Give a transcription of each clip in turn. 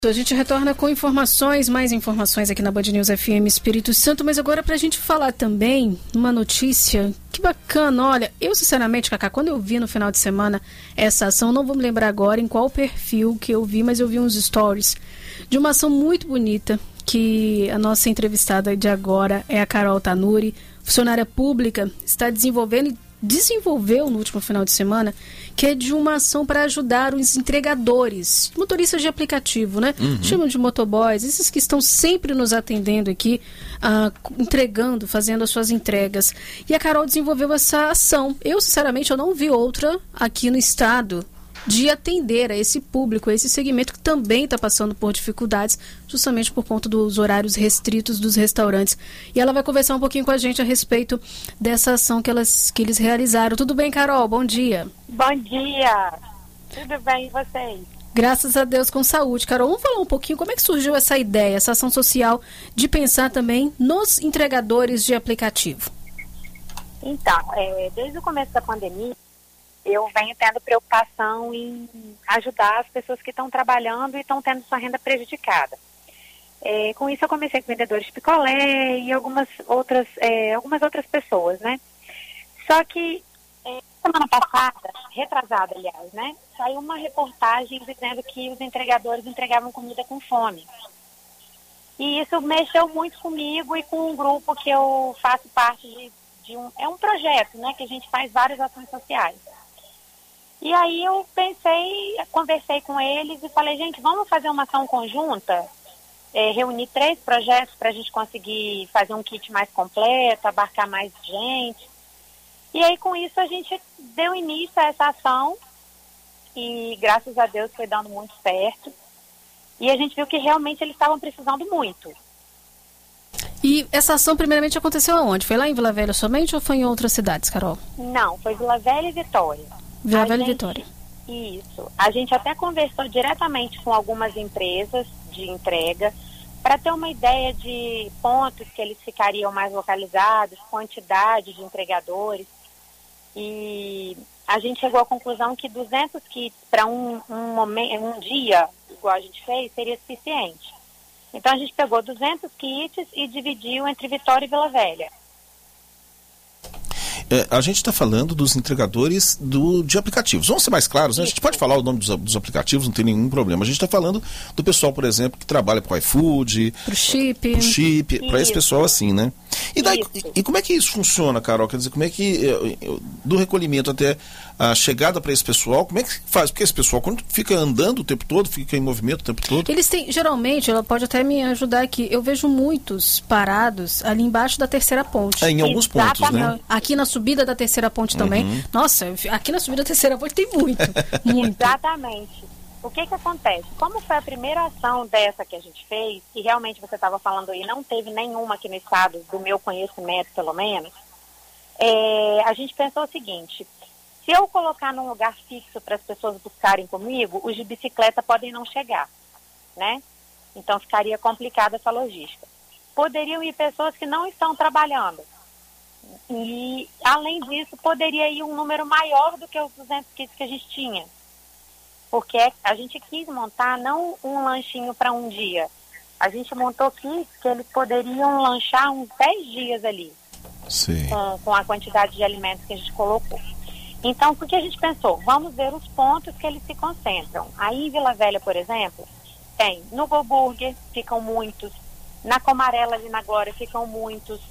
A gente retorna com mais informações aqui na Band News FM Espírito Santo, mas agora pra gente falar também uma notícia que bacana. Olha, eu sinceramente, Cacá, quando eu vi no final de semana essa ação, não vou me lembrar agora em qual perfil que eu vi, mas eu vi uns stories de uma ação muito bonita que a nossa entrevistada de agora é a Carol Tanuri, funcionária pública, está desenvolveu no último final de semana, que é de uma ação para ajudar os entregadores, motoristas de aplicativo, né? Chamam de motoboys, esses que estão sempre nos atendendo aqui, entregando, fazendo as suas entregas. E a Carol desenvolveu essa ação. Eu, sinceramente, eu não vi outra aqui no estado de atender a esse público, a esse segmento que também está passando por dificuldades, justamente por conta dos horários restritos dos restaurantes. E ela vai conversar um pouquinho com a gente a respeito dessa ação que eles realizaram. Tudo bem, Carol? Bom dia. Bom dia. Tudo bem, e vocês? Graças a Deus, com saúde. Carol, vamos falar um pouquinho como é que surgiu essa ideia, essa ação social de pensar também nos entregadores de aplicativo. Então, desde o começo da pandemia, eu venho tendo preocupação em ajudar as pessoas que estão trabalhando e estão tendo sua renda prejudicada. Com isso eu comecei com vendedores de picolé e algumas outras pessoas, né? Só que semana passada, retrasada aliás, né? Saiu uma reportagem dizendo que os entregadores entregavam comida com fome. E isso mexeu muito comigo e com um grupo que eu faço parte de um projeto, né? Que a gente faz várias ações sociais. E aí eu conversei com eles e falei, gente, vamos fazer uma ação conjunta, reunir 3 projetos para a gente conseguir fazer um kit mais completo, abarcar mais gente. E aí com isso a gente deu início a essa ação e graças a Deus foi dando muito certo. E a gente viu que realmente eles estavam precisando muito. E essa ação primeiramente aconteceu aonde? Foi lá em Vila Velha somente ou foi em outras cidades, Carol? Não, foi Vila Velha e Vitória. Vila Velha e Vitória. Isso. A gente até conversou diretamente com algumas empresas de entrega para ter uma ideia de pontos que eles ficariam mais localizados, quantidade de entregadores. E a gente chegou à conclusão que 200 kits para um dia, igual a gente fez, seria suficiente. Então a gente pegou 200 kits e dividiu entre Vitória e Vila Velha. A gente está falando dos entregadores de aplicativos. Vamos ser mais claros, né? A gente pode falar o nome dos aplicativos, não tem nenhum problema. A gente está falando do pessoal, por exemplo, que trabalha para o iFood, para o Chip, para esse pessoal assim, né? E daí, e como é que isso funciona, Carol? Quer dizer, como é que, do recolhimento até a chegada para esse pessoal, como é que faz? Porque esse pessoal, quando fica andando o tempo todo, fica em movimento o tempo todo... Eles têm, geralmente, ela pode até me ajudar aqui, eu vejo muitos parados ali embaixo da terceira ponte. Em alguns pontos, né? Aqui na subida da terceira ponte também. Nossa, aqui na subida da terceira ponte tem muito. Exatamente. O que acontece? Como foi a primeira ação dessa que a gente fez, e realmente você estava falando aí, não teve nenhuma aqui no estado, do meu conhecimento pelo menos, a gente pensou o seguinte, se eu colocar num lugar fixo para as pessoas buscarem comigo, os de bicicleta podem não chegar, né? Então ficaria complicada essa logística. Poderiam ir pessoas que não estão trabalhando. E, além disso, poderia ir um número maior do que os 200 kits que a gente tinha. Porque a gente quis montar não um lanchinho para um dia. A gente montou kits que eles poderiam lanchar uns 10 dias ali. Sim. Com a quantidade de alimentos que a gente colocou. Então, o que a gente pensou? Vamos ver os pontos que eles se concentram. Aí, em Vila Velha, por exemplo, tem no Go Burger, ficam muitos. Na Comarela, ali na Glória, ficam muitos.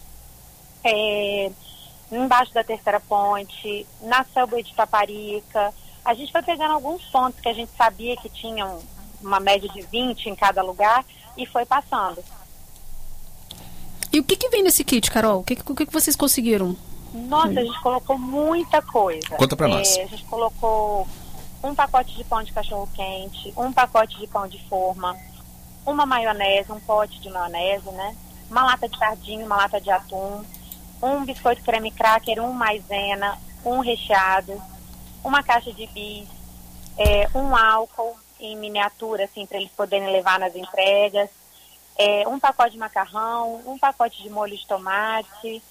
Embaixo da Terceira Ponte, na Subway de Taparica. A gente foi pegando alguns pontos que a gente sabia que tinham uma média de 20 em cada lugar e foi passando. E o que vem nesse kit, Carol? O que vocês conseguiram? Nossa, a gente colocou muita coisa. Conta pra nós. A gente colocou um pacote de pão de cachorro-quente, um pacote de pão de forma, uma maionese, um pote de maionese, né? Uma lata de sardinha, uma lata de atum, um biscoito creme cracker, um maisena, um recheado, uma caixa de bis, um álcool em miniatura, assim, para eles poderem levar nas entregas, um pacote de macarrão, um pacote de molho de tomate,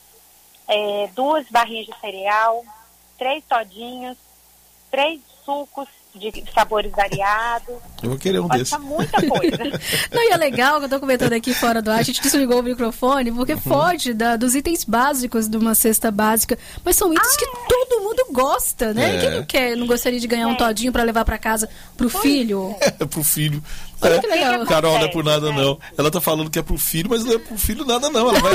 2 barrinhas de cereal, 3 todinhos, 3 sucos de sabores variados. Eu vou querer um desses. Pode ser muita coisa. Não, e é legal que eu tô comentando aqui fora do ar, a gente desligou o microfone, porque foge dos itens básicos de uma cesta básica, mas são itens que todo mundo gosta, né? E quem não gostaria de ganhar um todinho para levar para casa pro filho? Pro filho. Olha que legal. Carol, não é por nada não. Ela tá falando que é pro filho, mas não é pro filho nada não. Ela vai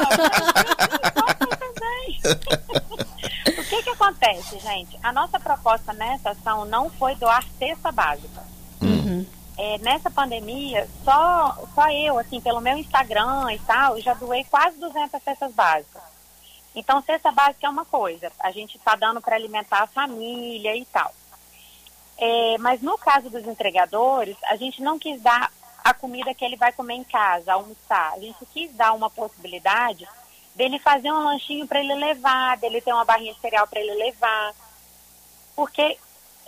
O que acontece, gente? A nossa proposta nessa ação não foi doar cesta básica. Nessa pandemia, só eu, assim, pelo meu Instagram e tal, já doei quase 200 cestas básicas. Então, cesta básica é uma coisa, a gente está dando para alimentar a família e tal. Mas no caso dos entregadores, a gente não quis dar a comida que ele vai comer em casa, almoçar. A gente quis dar uma possibilidade dele fazer um lanchinho para ele levar, dele ter uma barrinha de cereal para ele levar. Porque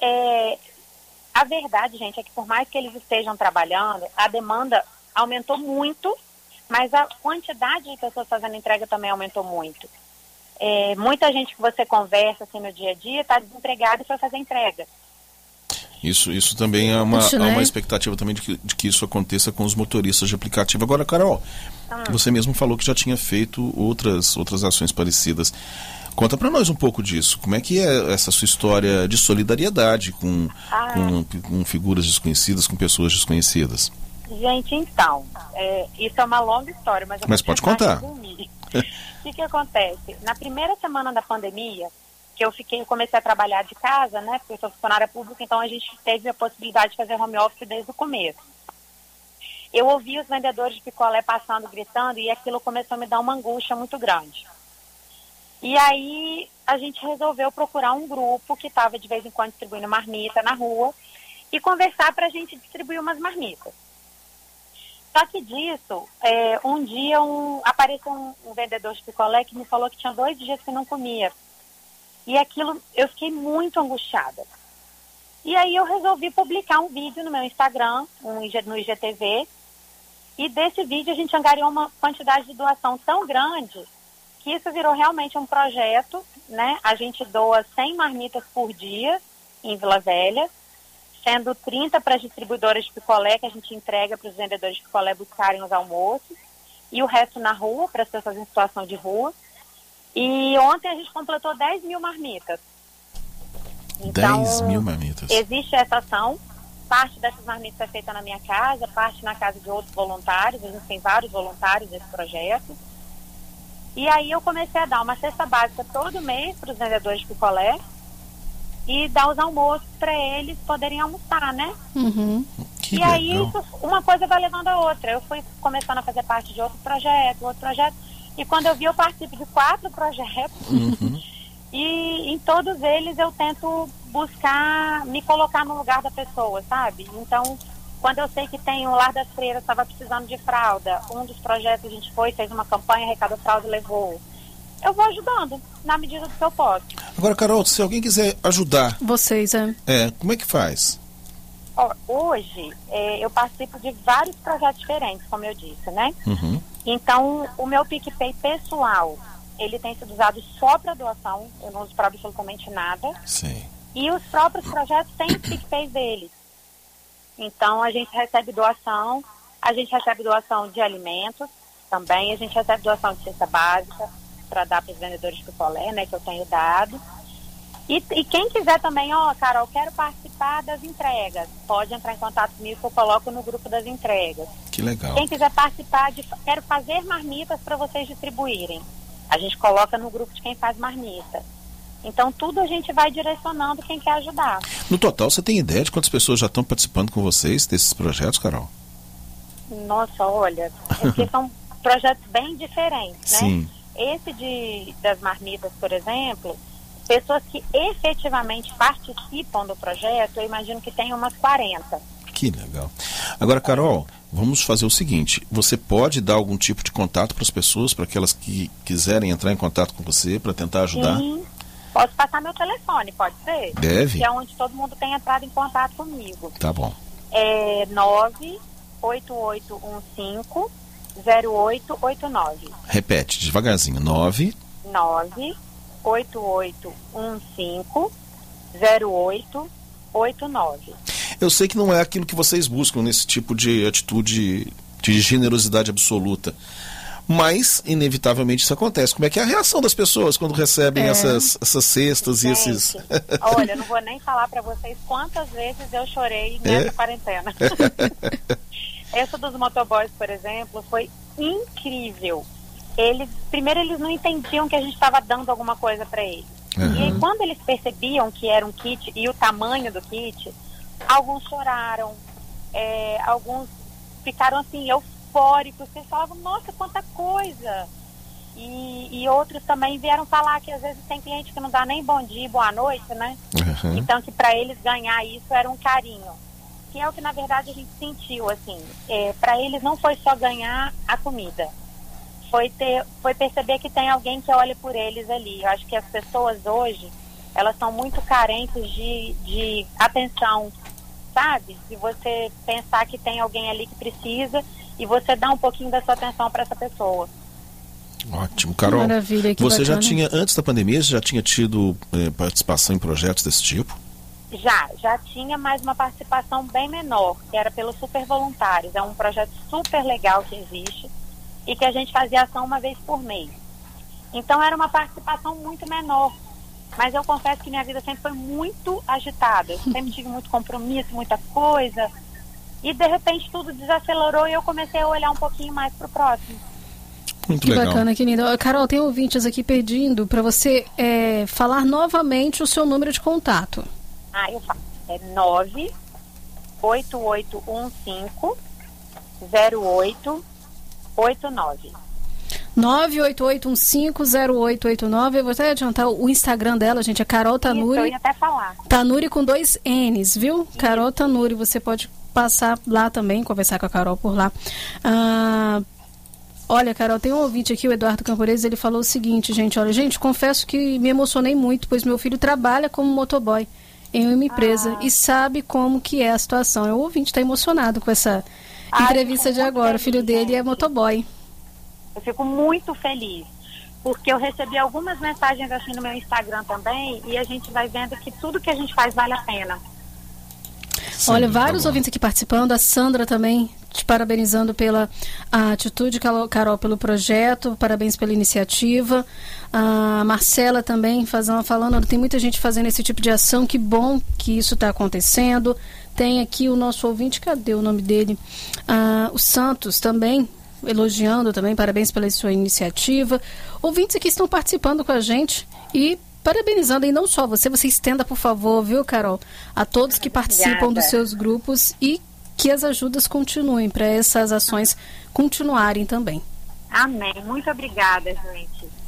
a verdade, gente, é que por mais que eles estejam trabalhando, a demanda aumentou muito, mas a quantidade de pessoas fazendo entrega também aumentou muito. Muita gente que você conversa assim, no dia a dia está desempregada e foi fazer entrega. Isso também há uma expectativa também de que isso aconteça com os motoristas de aplicativo. Agora, Carol, você mesmo falou que já tinha feito outras ações parecidas. Conta para nós um pouco disso. Como é que é essa sua história de solidariedade com figuras desconhecidas, com pessoas desconhecidas? Gente, então, isso é uma longa história, mas pode contar. O que acontece? Na primeira semana da pandemia, que eu comecei a trabalhar de casa, né, porque eu sou funcionária pública, então a gente teve a possibilidade de fazer home office desde o começo. Eu ouvi os vendedores de picolé passando, gritando, e aquilo começou a me dar uma angústia muito grande. E aí a gente resolveu procurar um grupo que estava de vez em quando distribuindo marmita na rua e conversar para a gente distribuir umas marmitas. Só que disso, um dia apareceu um vendedor de picolé que me falou que tinha 2 dias que não comia. E aquilo, eu fiquei muito angustiada. E aí eu resolvi publicar um vídeo no meu Instagram, no IGTV, e desse vídeo a gente angariou uma quantidade de doação tão grande que isso virou realmente um projeto, né? A gente doa 100 marmitas por dia em Vila Velha, sendo 30 para as distribuidoras de picolé, que a gente entrega para os vendedores de picolé buscarem os almoços, e o resto na rua, para as pessoas em situação de rua. E ontem a gente completou 10 mil marmitas. Então, 10 mil marmitas. Existe essa ação. Parte dessas marmitas é feita na minha casa, parte na casa de outros voluntários. A gente tem vários voluntários nesse projeto. E aí eu comecei a dar uma cesta básica todo mês para os vendedores de picolé e dar os almoços para eles poderem almoçar, né? Que e legal. aí uma coisa vai levando a outra. Eu fui começando a fazer parte de outro projeto. E quando eu vi, eu participo de 4 projetos. E em todos eles eu tento buscar me colocar no lugar da pessoa, sabe? Então, quando eu sei que tem o Lar das Freiras, estava precisando de fralda, um dos projetos a gente fez uma campanha, arrecadou fralda e levou. Eu vou ajudando, na medida do que eu posso. Agora, Carol, se alguém quiser ajudar... Vocês, como é que faz? Hoje, eu participo de vários projetos diferentes, como eu disse, né? Então, o meu PicPay pessoal, ele tem sido usado só para doação, eu não uso para absolutamente nada. Sim. E os próprios projetos têm os PicPays deles. Então, a gente recebe doação de alimentos também, a gente recebe doação de cesta básica para dar para os vendedores de picolé, né, que eu tenho dado. E quem quiser também, Carol, quero participar das entregas, pode entrar em contato comigo que eu coloco no grupo das entregas. Que legal. Quem quiser participar quero fazer marmitas para vocês distribuírem, a gente coloca no grupo de quem faz marmita. Então tudo a gente vai direcionando quem quer ajudar. No total, você tem ideia de quantas pessoas já estão participando com vocês desses projetos, Carol? Nossa, olha, porque são projetos bem diferentes, né? Sim. Esse das marmitas, por exemplo, pessoas que efetivamente participam do projeto, eu imagino que tem umas 40. Que legal. Agora, Carol, vamos fazer o seguinte, você pode dar algum tipo de contato para as pessoas, para aquelas que quiserem entrar em contato com você, para tentar ajudar? Sim, posso passar meu telefone, pode ser? Deve. Que é onde todo mundo tem entrado em contato comigo. Tá bom. É 98815-0889. Repete, devagarzinho, 98815-0889. 8889. Eu sei que não é aquilo que vocês buscam nesse tipo de atitude de generosidade absoluta, mas inevitavelmente isso acontece. Como é que é a reação das pessoas quando recebem essas cestas? Gente, e esses... Olha, eu não vou nem falar para vocês quantas vezes eu chorei nessa quarentena. Essa dos motoboys, por exemplo, foi incrível. Primeiro eles não entendiam que a gente estava dando alguma coisa para eles. E aí, quando eles percebiam que era um kit e o tamanho do kit, alguns choraram, alguns ficaram assim eufóricos, eles falavam, nossa, quanta coisa. E outros também vieram falar que às vezes tem cliente que não dá nem bom dia, boa noite, né? Então que para eles ganhar isso era um carinho, que é o que na verdade a gente sentiu, assim, para eles não foi só ganhar a comida, foi perceber que tem alguém que olha por eles ali. Eu acho que as pessoas hoje, elas são muito carentes de atenção, sabe? De você pensar que tem alguém ali que precisa e você dá um pouquinho da sua atenção para essa pessoa. Ótimo, Carol. Maravilha, que você bacana. já tinha, antes da pandemia, já tinha tido participação em projetos desse tipo? Já tinha, mais uma participação bem menor, que era pelos Super Voluntários. É um projeto super legal que existe e que a gente fazia ação uma vez por mês. Então era uma participação muito menor, mas eu confesso que minha vida sempre foi muito agitada. Eu sempre tive muito compromisso, muita coisa, e de repente tudo desacelerou e eu comecei a olhar um pouquinho mais para o próximo. Muito que legal. Bacana, querida. Carol, tem ouvintes aqui pedindo para você falar novamente o seu número de contato. Eu falo. É 98815-0889. 988150889. Eu vou até adiantar o Instagram dela, gente, é Carol Tanuri. Isso, eu ia até falar. Tanuri com 2 N's, viu? Isso. Carol Tanuri, você pode passar lá também, conversar com a Carol por lá. Olha, Carol, tem um ouvinte aqui, o Eduardo Camporez, ele falou o seguinte, gente, olha, gente, confesso que me emocionei muito, pois meu filho trabalha como motoboy em uma empresa e sabe como que é a situação. O ouvinte está emocionado com essa entrevista de agora, o filho dele é motoboy. Eu fico muito feliz, porque eu recebi algumas mensagens assim no meu Instagram também, e a gente vai vendo que tudo que a gente faz vale a pena. Sim, olha, vários ouvintes aqui participando, a Sandra também te parabenizando pela atitude, Carol, pelo projeto, parabéns pela iniciativa. A Marcela também falando, tem muita gente fazendo esse tipo de ação, que bom que isso está acontecendo. Tem aqui o nosso ouvinte, cadê o nome dele? O Santos também, elogiando também, parabéns pela sua iniciativa. Ouvintes aqui estão participando com a gente e parabenizando, e não só você estenda, por favor, viu, Carol, a todos que participam dos seus grupos e que as ajudas continuem, para essas ações continuarem também. Amém. Muito obrigada, gente.